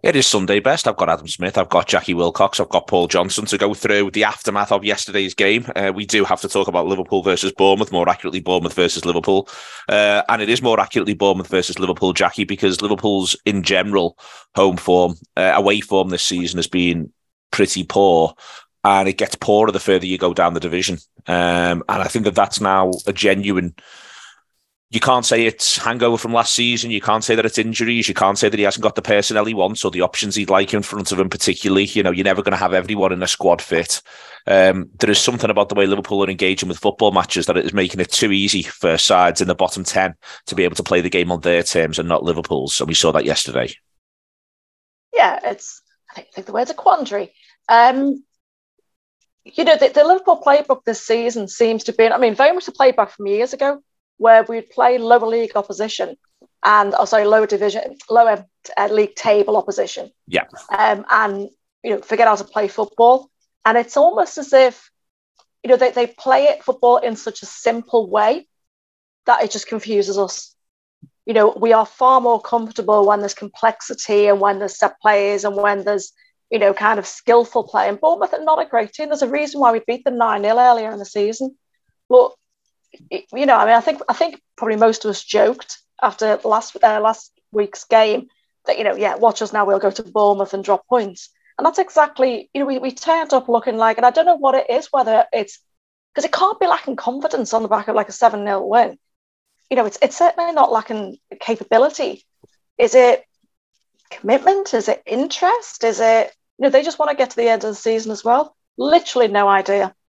It is Sunday best. I've got Adam Smith, I've got Jackie Wilcox, I've got Paul Johnson to go through the aftermath of yesterday's game. We do have to talk about Liverpool versus Bournemouth, more accurately Bournemouth versus Liverpool. And it is more accurately Bournemouth versus Liverpool, Jackie, because Liverpool's, in general, home form, away form this season has been pretty poor. And it gets poorer the further you go down the division. And I think that that's now a genuine... You can't say it's hangover from last season. You can't say that it's injuries. You can't say that he hasn't got the personnel he wants or the options he'd like in front of him particularly. You know, you're never going to have everyone in a squad fit. There is something about the way Liverpool are engaging with football matches that it is making it too easy for sides in the bottom 10 to be able to play the game on their terms and not Liverpool's. And we saw that yesterday. Yeah, I think the word's a quandary. The Liverpool playbook this season seems to be, very much the playbook from years ago, where we'd play lower league opposition and lower league table opposition. Yeah. And forget how to play football. And it's almost as if, they play football in such a simple way that it just confuses us. We are far more comfortable when there's complexity and when there's set players and when there's, kind of skillful play. And Bournemouth are not a great team. There's a reason why we beat them 9-0 earlier in the season. But I think probably most of us joked after last week's game that, watch us now, we'll go to Bournemouth and drop points. And that's exactly, we turned up looking like, and I don't know what it is, whether it's, because it can't be lacking confidence on the back of like a 7-0 win. It's certainly not lacking capability. Is it commitment? Is it interest? Is it, they just want to get to the end of the season as well? Literally no idea.